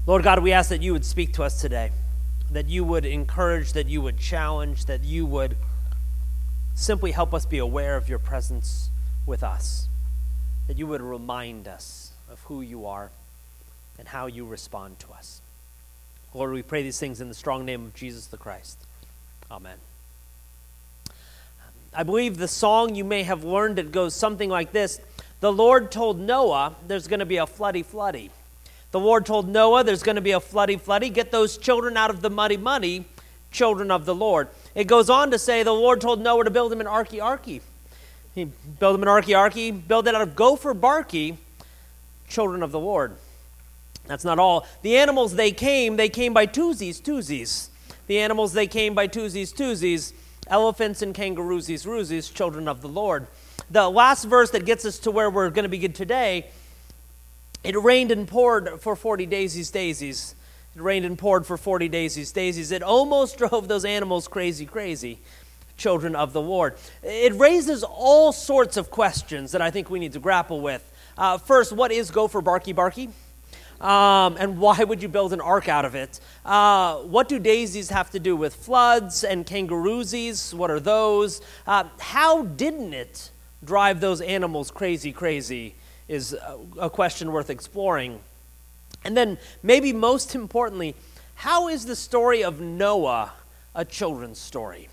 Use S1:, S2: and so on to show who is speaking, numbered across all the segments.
S1: Lord God, we ask that you would speak to us today, that you would encourage, that you would challenge, that you would simply help us be aware of your presence with us, that you would remind us of who you are and how you respond to us. Lord, we pray these things in the strong name of Jesus the Christ. Amen. I believe the song you may have learned, it goes something like this. The Lord told Noah there's going to be a floody floody. The Lord told Noah there's going to be a floody floody. Get those children out of the muddy muddy, children of the Lord. It goes on to say the Lord told Noah to build him an arky. He built him an arky, build it out of gopher barky, children of the Lord. That's not all. The animals they came by twosies. The animals they came by twosies. Elephants and kangaroosies, children of the Lord. The last verse that gets us to where we're going to begin today, it rained and poured for 40 daisies. It rained and poured for 40 daisies. It almost drove those animals crazy, children of the Lord. It raises all sorts of questions that I think we need to grapple with. First, what is gopher barky? And why would you build an ark out of it? What do daisies have to do with floods and kangaroosies? What are those? How didn't it drive those animals crazy is a question worth exploring. And then maybe most importantly, how is the story of Noah a children's story?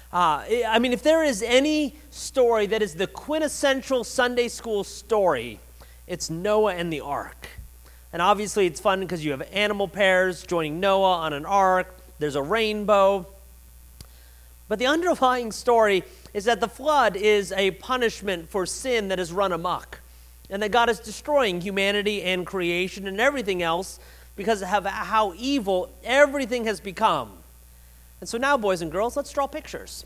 S1: If there is any story that is the quintessential Sunday school story, it's Noah and the ark. And obviously it's fun because you have animal pairs joining Noah on an ark. There's a rainbow. But the underlying story is that the flood is a punishment for sin that has run amok, and that God is destroying humanity and creation and everything else because of how evil everything has become. And so now, boys and girls, let's draw pictures.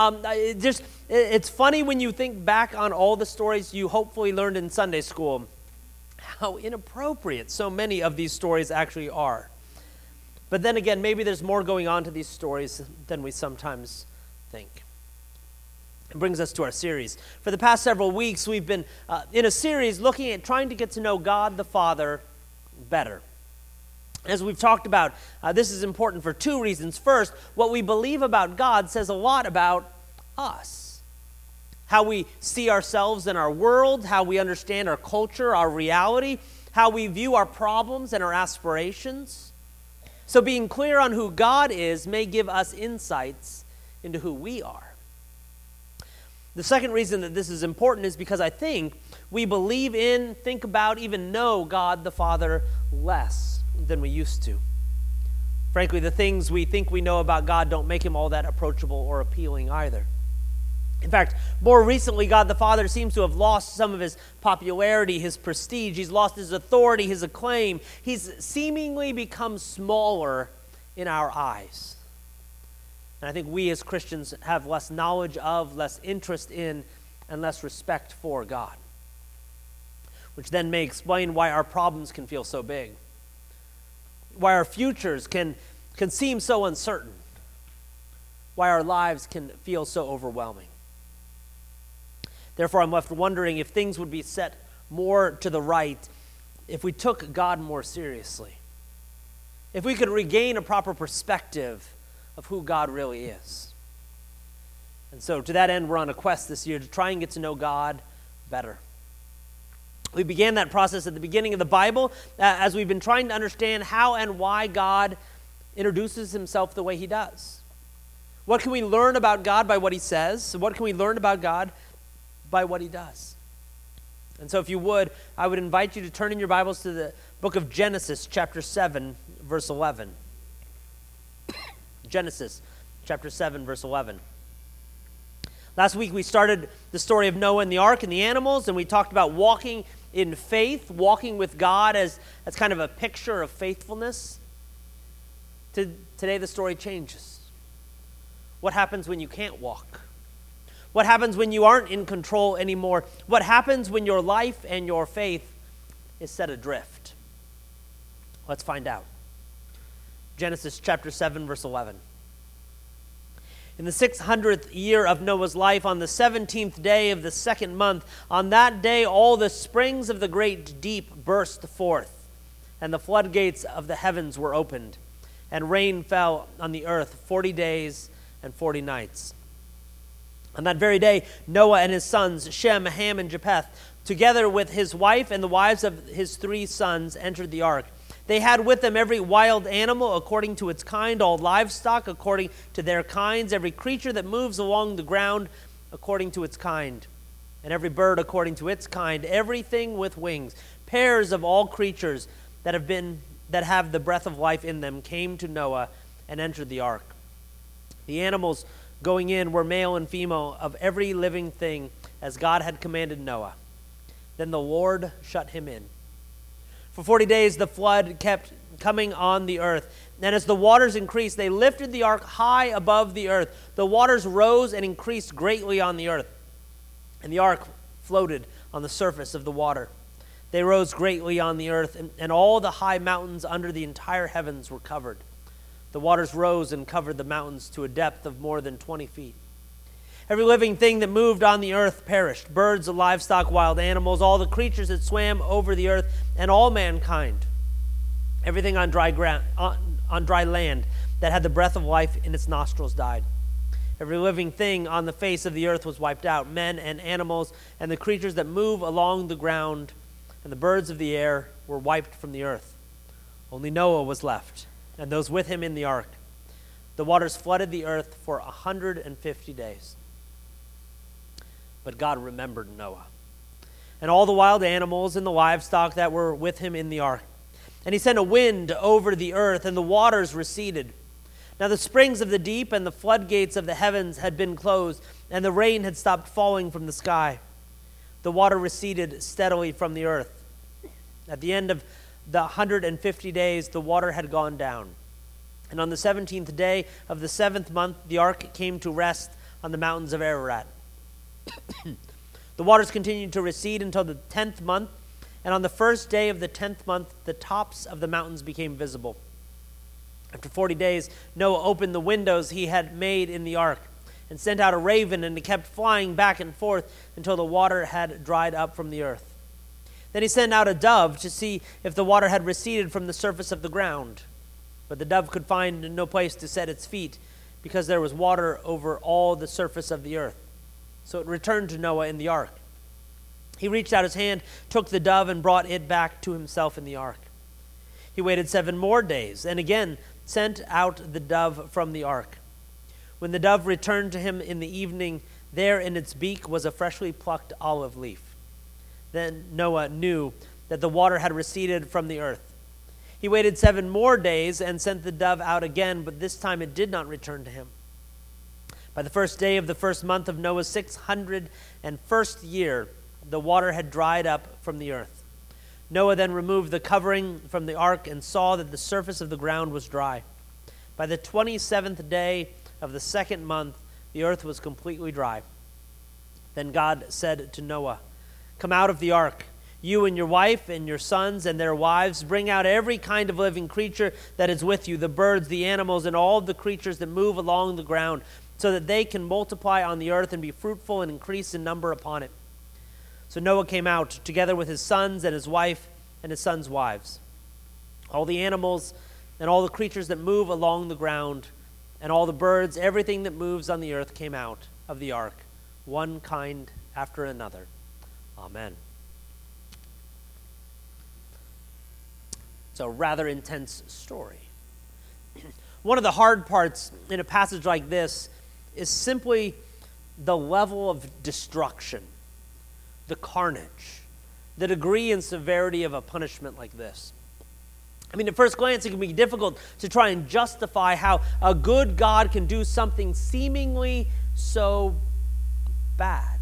S1: It's funny when you think back on all the stories you hopefully learned in Sunday school, how inappropriate so many of these stories actually are. But then again, maybe there's more going on to these stories than we sometimes think. It brings us to our series. For the past several weeks, we've been in a series looking at trying to get to know God the Father better. As we've talked about, this is important for two reasons. First, what we believe about God says a lot about us. How we see ourselves in our world, how we understand our culture, our reality, how we view our problems and our aspirations. So being clear on who God is may give us insights into who we are. The second reason that this is important is because I think we believe in, think about, even know God the Father less than we used to. Frankly, the things we think we know about God don't make him all that approachable or appealing either. In fact, more recently, God the Father seems to have lost some of his popularity, his prestige. He's lost his authority, his acclaim. He's seemingly become smaller in our eyes. And I think we as Christians have less knowledge of, less interest in, and less respect for God. Which then may explain why our problems can feel so big. Why our futures can seem so uncertain. Why our lives can feel so overwhelming. Therefore, I'm left wondering if things would be set more to the right if we took God more seriously. If we could regain a proper perspective of who God really is. And so to that end, we're on a quest this year to try and get to know God better. We began that process at the beginning of the Bible as we've been trying to understand how and why God introduces himself the way he does. What can we learn about God by what he says? What can we learn about God by what he does? And so if you would, I would invite you to turn in your Bibles to the book of Genesis, chapter 7, verse 11. Genesis chapter 7, verse 11. Last week we started the story of Noah and the ark and the animals, and we talked about walking in faith, walking with God as kind of a picture of faithfulness. Today the story changes. What happens when you can't walk? What happens when you aren't in control anymore? What happens when your life and your faith is set adrift? Let's find out. Genesis chapter 7, verse 11. In the 600th year of Noah's life, on the 17th day of the second month, on that day all the springs of the great deep burst forth, and the floodgates of the heavens were opened, and rain fell on the earth 40 days and 40 nights. On that very day, Noah and his sons, Shem, Ham, and Japheth, together with his wife and the wives of his 3 sons, entered the ark. They had with them every wild animal according to its kind, all livestock according to their kinds, every creature that moves along the ground according to its kind, and every bird according to its kind, everything with wings. Pairs of all creatures that have the breath of life in them came to Noah and entered the ark. The animals going in were male and female of every living thing, as God had commanded Noah. Then the Lord shut him in. For 40 days the flood kept coming on the earth, and as the waters increased, they lifted the ark high above the earth. The waters rose and increased greatly on the earth, and the ark floated on the surface of the water. They rose greatly on the earth, and all the high mountains under the entire heavens were covered. The waters rose and covered the mountains to a depth of more than 20 feet. Every living thing that moved on the earth perished, birds, livestock, wild animals, all the creatures that swam over the earth, and all mankind. Everything on dry land that had the breath of life in its nostrils died. Every living thing on the face of the earth was wiped out, men and animals, and the creatures that move along the ground, and the birds of the air were wiped from the earth. Only Noah was left, and those with him in the ark. The waters flooded the earth for 150 days. But God remembered Noah, and all the wild animals and the livestock that were with him in the ark. And he sent a wind over the earth, and the waters receded. Now the springs of the deep and the floodgates of the heavens had been closed, and the rain had stopped falling from the sky. The water receded steadily from the earth. At the end of the 150 days, the water had gone down. And on the 17th day of the 7th month, the ark came to rest on the mountains of Ararat. The waters continued to recede until the 10th month, and on the first day of the 10th month, the tops of the mountains became visible. After 40 days, Noah opened the windows he had made in the ark and sent out a raven, and it kept flying back and forth until the water had dried up from the earth. Then he sent out a dove to see if the water had receded from the surface of the ground. But the dove could find no place to set its feet, because there was water over all the surface of the earth. So it returned to Noah in the ark. He reached out his hand, took the dove, and brought it back to himself in the ark. He waited 7 more days, and again sent out the dove from the ark. When the dove returned to him in the evening, there in its beak was a freshly plucked olive leaf. Then Noah knew that the water had receded from the earth. He waited 7 more days and sent the dove out again, but this time it did not return to him. By the first day of the first month of Noah's 601st year, the water had dried up from the earth. Noah then removed the covering from the ark and saw that the surface of the ground was dry. By the 27th day of the 2nd month, the earth was completely dry. Then God said to Noah, "Come out of the ark, you and your wife and your sons and their wives. Bring out every kind of living creature that is with you, the birds, the animals, and all the creatures that move along the ground, so that they can multiply on the earth and be fruitful and increase in number upon it." So Noah came out, together with his sons and his wife and his sons' wives. All the animals and all the creatures that move along the ground, and all the birds, everything that moves on the earth came out of the ark, one kind after another. Amen. It's a rather intense story. One of the hard parts in a passage like this is simply the level of destruction, the carnage, the degree and severity of a punishment like this. I mean, at first glance, it can be difficult to try and justify how a good God can do something seemingly so bad.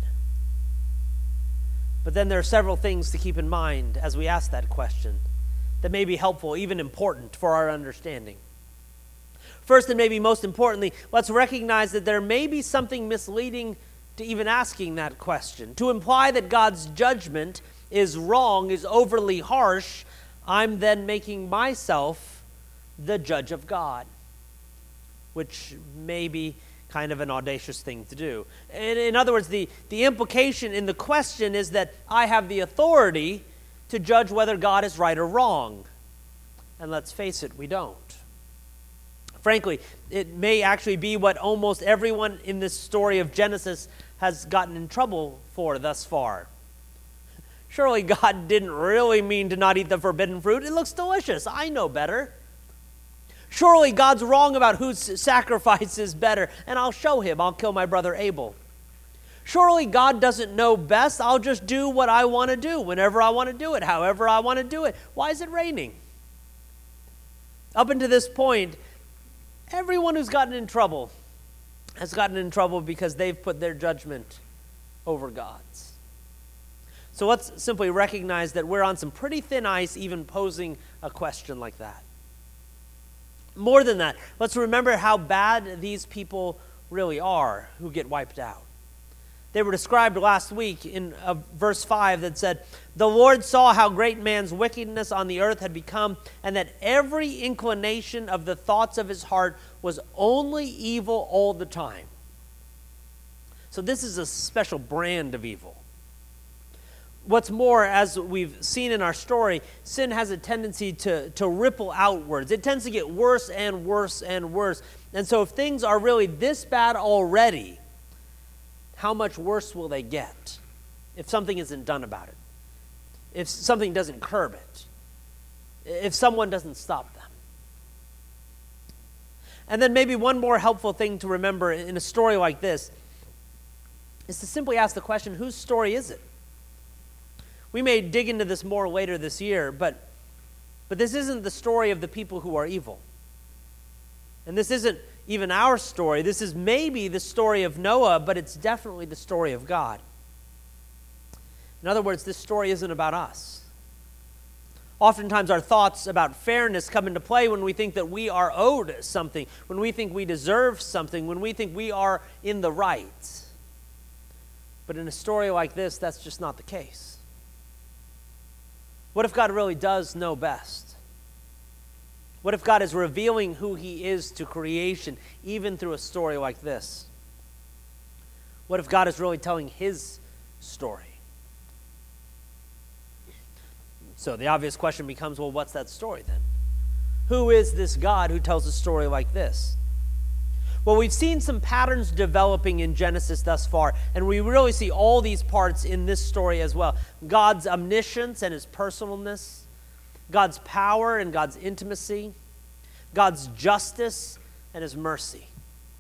S1: But then there are several things to keep in mind as we ask that question that may be helpful, even important for our understanding. First, and maybe most importantly, let's recognize that there may be something misleading to even asking that question. To imply that God's judgment is wrong, is overly harsh, I'm then making myself the judge of God, which may be kind of an audacious thing to do. In other words, the implication in the question is that I have the authority to judge whether God is right or wrong. And let's face it, we don't. Frankly, it may actually be what almost everyone in this story of Genesis has gotten in trouble for thus far. Surely God didn't really mean to not eat the forbidden fruit. It looks delicious. I know better. Surely God's wrong about whose sacrifice is better, and I'll show him. I'll kill my brother Abel. Surely God doesn't know best. I'll just do what I want to do, whenever I want to do it, however I want to do it. Why is it raining? Up until this point, everyone who's gotten in trouble has gotten in trouble because they've put their judgment over God's. So let's simply recognize that we're on some pretty thin ice even posing a question like that. More than that, let's remember how bad these people really are who get wiped out. They were described last week in verse 5 that said, "The Lord saw how great man's wickedness on the earth had become, and that every inclination of the thoughts of his heart was only evil all the time." So this is a special brand of evil. What's more, as we've seen in our story, sin has a tendency to ripple outwards. It tends to get worse and worse and worse. And so if things are really this bad already, how much worse will they get if something isn't done about it? If something doesn't curb it? If someone doesn't stop them? And then maybe one more helpful thing to remember in a story like this is to simply ask the question, whose story is it? We may dig into this more later this year, but this isn't the story of the people who are evil. And this isn't even our story. This is maybe the story of Noah, but it's definitely the story of God. In other words, this story isn't about us. Oftentimes our thoughts about fairness come into play when we think that we are owed something, when we think we deserve something, when we think we are in the right. But in a story like this, that's just not the case. What if God really does know best? What if God is revealing who he is to creation, even through a story like this? What if God is really telling his story? So the obvious question becomes, well, what's that story then? Who is this God who tells a story like this? Well, we've seen some patterns developing in Genesis thus far, and we really see all these parts in this story as well. God's omniscience and his personalness, God's power and God's intimacy, God's justice and his mercy.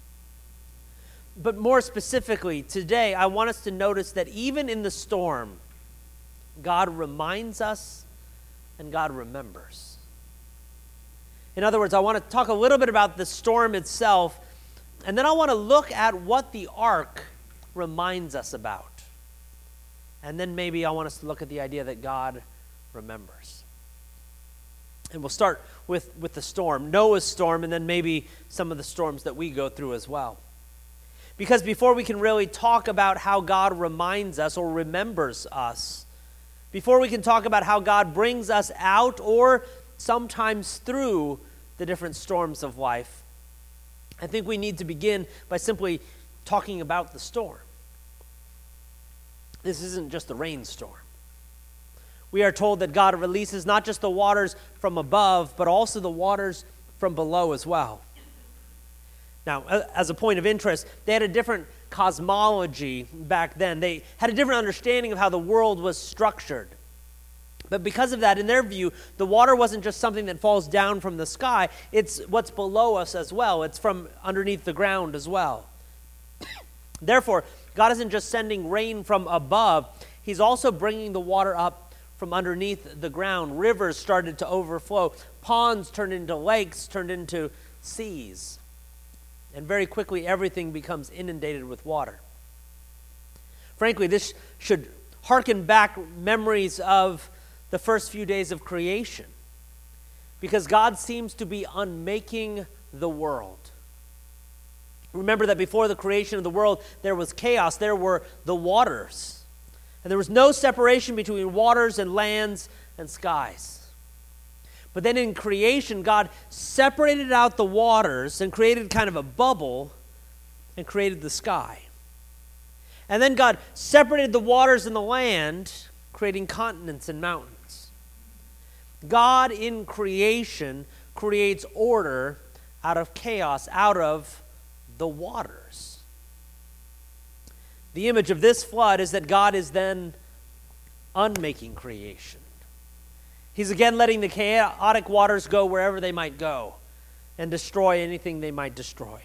S1: But more specifically, today, I want us to notice that even in the storm, God reminds us and God remembers. In other words, I want to talk a little bit about the storm itself, and then I want to look at what the ark reminds us about. And then maybe I want us to look at the idea that God remembers. And we'll start with the storm, Noah's storm, and then maybe some of the storms that we go through as well. Because before we can really talk about how God reminds us or remembers us, before we can talk about how God brings us out or sometimes through the different storms of life, I think we need to begin by simply talking about the storm. This isn't just a rainstorm. We are told that God releases not just the waters from above, but also the waters from below as well. Now, as a point of interest, they had a different cosmology back then. They had a different understanding of how the world was structured. But because of that, in their view, the water wasn't just something that falls down from the sky. It's what's below us as well. It's from underneath the ground as well. Therefore, God isn't just sending rain from above. He's also bringing the water up from underneath the ground. Rivers started to overflow. Ponds turned into lakes, turned into seas. And very quickly, everything becomes inundated with water. Frankly, this should hearken back memories of the first few days of creation, because God seems to be unmaking the world. Remember that before the creation of the world, there was chaos. There were the waters. And there was no separation between waters and lands and skies. But then in creation, God separated out the waters and created kind of a bubble and created the sky. And then God separated the waters and the land, creating continents and mountains. God in creation creates order out of chaos, out of the waters. The image of this flood is that God is then unmaking creation. He's again letting the chaotic waters go wherever they might go and destroy anything they might destroy.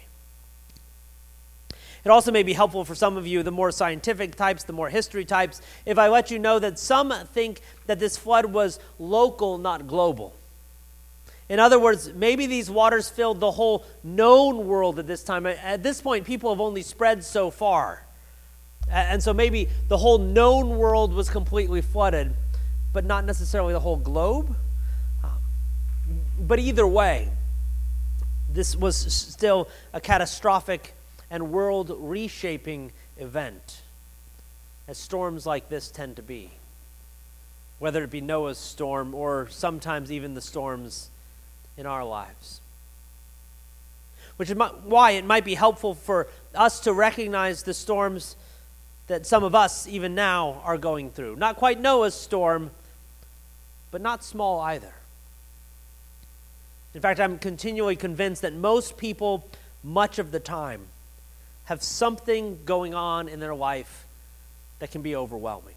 S1: It also may be helpful for some of you, the more scientific types, the more history types, if I let you know that some think that this flood was local, not global. In other words, maybe these waters filled the whole known world at this time. At this point, people have only spread so far. And so maybe the whole known world was completely flooded, but not necessarily the whole globe. But either way, this was still a catastrophic and world-reshaping event, as storms like this tend to be, whether it be Noah's storm or sometimes even the storms in our lives. Which is why it might be helpful for us to recognize the storms that some of us, even now, are going through. Not quite Noah's storm, but not small either. In fact, I'm continually convinced that most people, much of the time, have something going on in their life that can be overwhelming.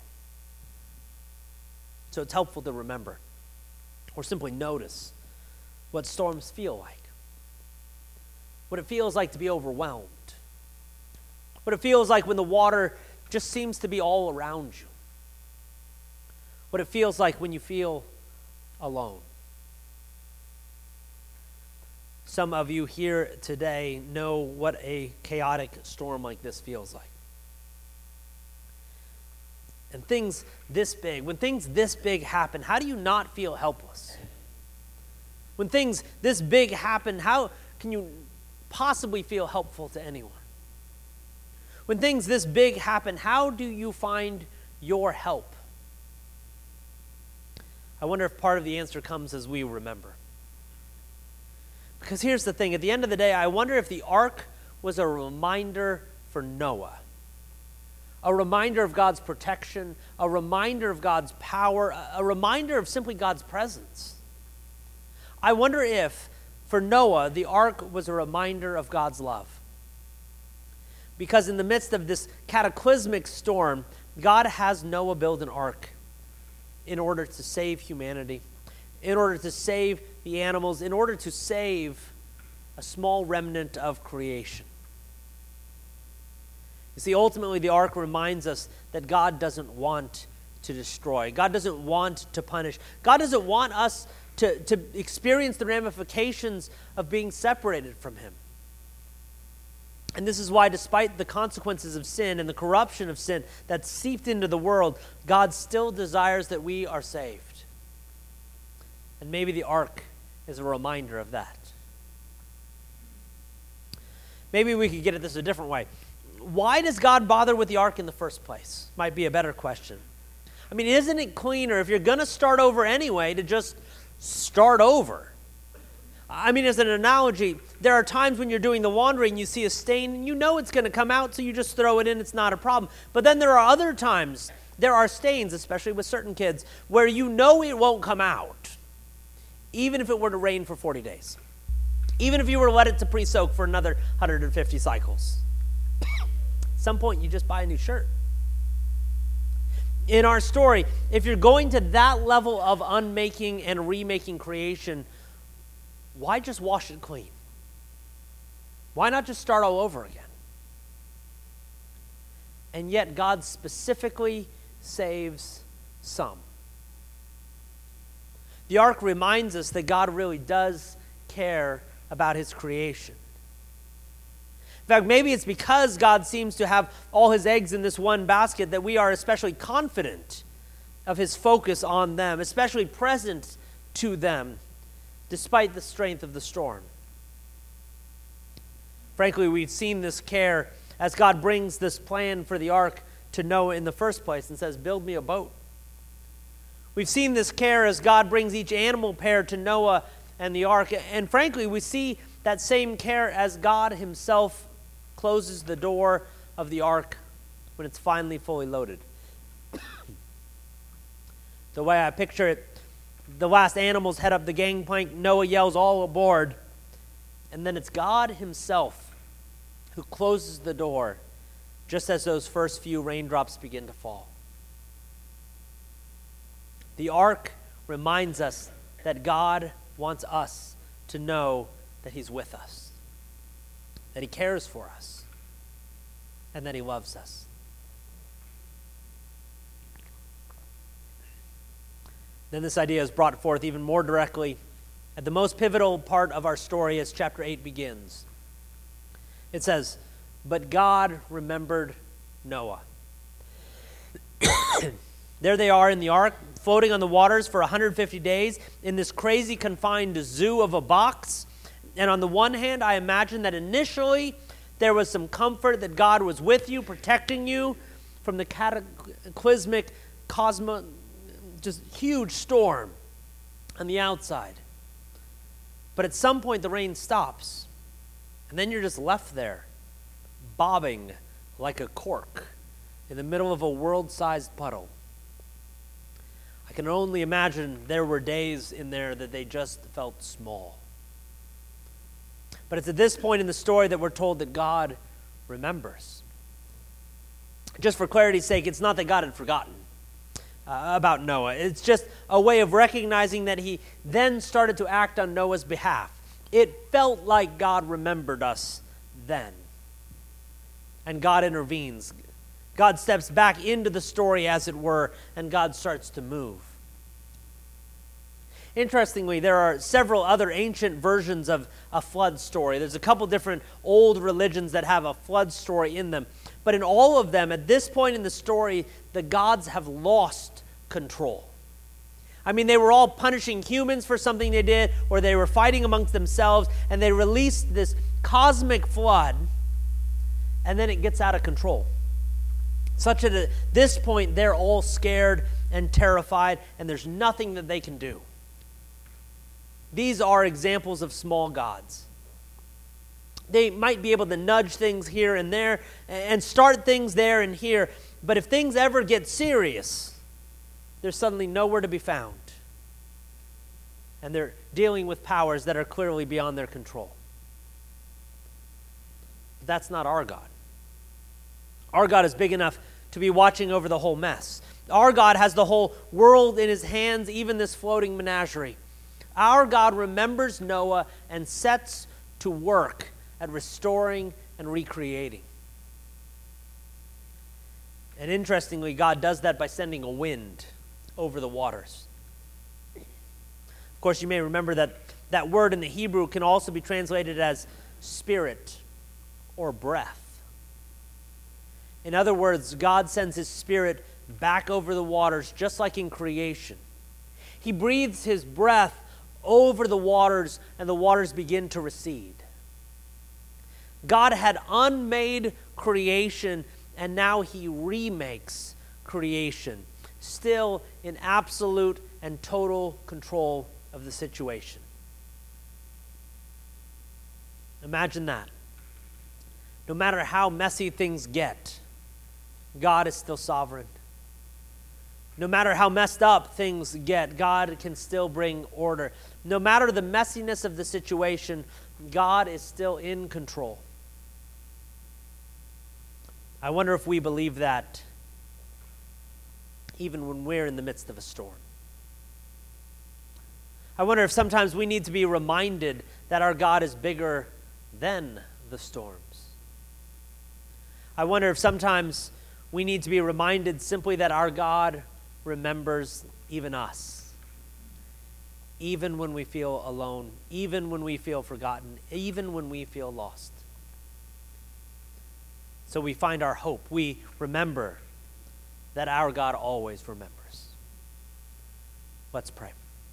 S1: So it's helpful to remember, or simply notice, what storms feel like. What it feels like to be overwhelmed. What it feels like when the water just seems to be all around you. What it feels like when you feel alone. Some of you here today know what a chaotic storm like this feels like. And things this big, when things this big happen, how do you not feel helpless? When things this big happen, how can you possibly feel helpful to anyone? When things this big happen, how do you find your help? I wonder if part of the answer comes as we remember. Because here's the thing, at the end of the day, I wonder if the ark was a reminder for Noah. A reminder of God's protection, a reminder of God's power, a reminder of simply God's presence. I wonder if, for Noah, the ark was a reminder of God's love. Because in the midst of this cataclysmic storm, God has Noah build an ark in order to save humanity, in order to save the animals, in order to save a small remnant of creation. You see, ultimately, the ark reminds us that God doesn't want to destroy. God doesn't want to punish. God doesn't want us to experience the ramifications of being separated from him. And this is why, despite the consequences of sin and the corruption of sin that seeped into the world, God still desires that we are saved. And maybe the ark is a reminder of that. Maybe we could get at this a different way. Why does God bother with the ark in the first place? Might be a better question. I mean, isn't it cleaner if you're going to start over anyway to just start over? I mean, as an analogy, there are times when you're doing the laundry and you see a stain and you know it's going to come out, so you just throw it in, it's not a problem. But then there are other times, there are stains, especially with certain kids, where you know it won't come out, even if it were to rain for 40 days. Even if you were to let it to pre-soak for another 150 cycles. At some point, you just buy a new shirt. In our story, if you're going to that level of unmaking and remaking creation, why just wash it clean? Why not just start all over again? And yet God specifically saves some. The ark reminds us that God really does care about his creation. In fact, maybe it's because God seems to have all his eggs in this one basket that we are especially confident of his focus on them, especially present to them, despite the strength of the storm. Frankly, we've seen this care as God brings this plan for the ark to Noah in the first place and says, build me a boat. We've seen this care as God brings each animal pair to Noah and the ark. And frankly, we see that same care as God himself closes the door of the ark when it's finally fully loaded. The way I picture it, The last animals head up the gangplank. Noah yells, all aboard. And then it's God himself who closes the door just as those first few raindrops begin to fall. The ark reminds us that God wants us to know that he's with us, that he cares for us, and that he loves us. Then this idea is brought forth even more directly at the most pivotal part of our story as chapter 8 begins. It says, "But God remembered Noah." There they are in the ark, floating on the waters for 150 days in this crazy confined zoo of a box. And on the one hand, I imagine that initially there was some comfort that God was with you, protecting you from the cataclysmic, just huge storm on the outside. But at some point the rain stops, and then you're just left there, bobbing like a cork in the middle of a world-sized puddle. I can only imagine there were days in there that they just felt small. But it's at this point in the story that we're told that God remembers. Just for clarity's sake, it's not that God had forgotten about Noah. It's just a way of recognizing that he then started to act on Noah's behalf. It felt like God remembered us then. And God intervenes. God steps back into the story, as it were, and God starts to move. Interestingly, there are several other ancient versions of a flood story. There's a couple different old religions that have a flood story in them. But in all of them, at this point in the story, the gods have lost control. I mean, they were all punishing humans for something they did, or they were fighting amongst themselves, and they released this cosmic flood, and then it gets out of control. Such that at this point, they're all scared and terrified, and there's nothing that they can do. These are examples of small gods. They might be able to nudge things here and there and start things there and here, but if things ever get serious, they're suddenly nowhere to be found. And they're dealing with powers that are clearly beyond their control. But that's not our God. Our God is big enough to be watching over the whole mess. Our God has the whole world in his hands, even this floating menagerie. Our God remembers Noah and sets to work at restoring and recreating. And interestingly, God does that by sending a wind over the waters. Of course, you may remember that that word in the Hebrew can also be translated as spirit or breath. In other words, God sends his spirit back over the waters, just like in creation. He breathes his breath over the waters, and the waters begin to recede. God had unmade creation, and now he remakes creation, still in absolute and total control of the situation. Imagine that. No matter how messy things get, God is still sovereign. No matter how messed up things get, God can still bring order. No matter the messiness of the situation, God is still in control. I wonder if we believe that even when we're in the midst of a storm. I wonder if sometimes we need to be reminded that our God is bigger than the storms. I wonder if sometimes we need to be reminded simply that our God remembers even us, even when we feel alone, even when we feel forgotten, even when we feel lost. So we find our hope. We remember that our God always remembers. Let's pray.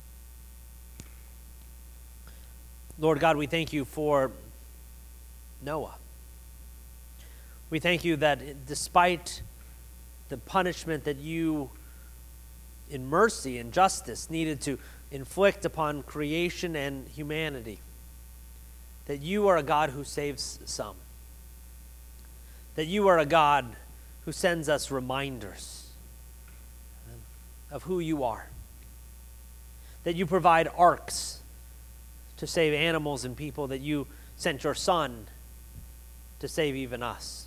S1: Lord God, we thank you for Noah. We thank you that despite the punishment that you, in mercy and justice, needed to inflict upon creation and humanity, that you are a God who saves some. That you are a God who sends us reminders of who you are. that you provide arks to save animals and people, that you sent your Son to save even us,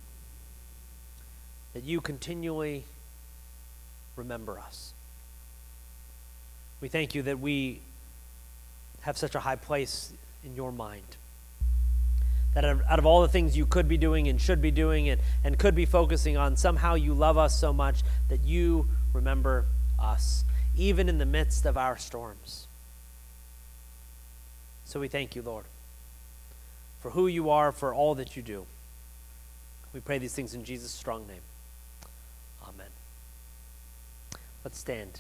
S1: that you continually remember us. We thank you that we have such a high place in your mind, that out of all the things you could be doing and should be doing and could be focusing on, somehow you love us so much that you remember us, even in the midst of our storms. So we thank you, Lord, for who you are, for all that you do. We pray these things in Jesus' strong name. Amen. Let's stand.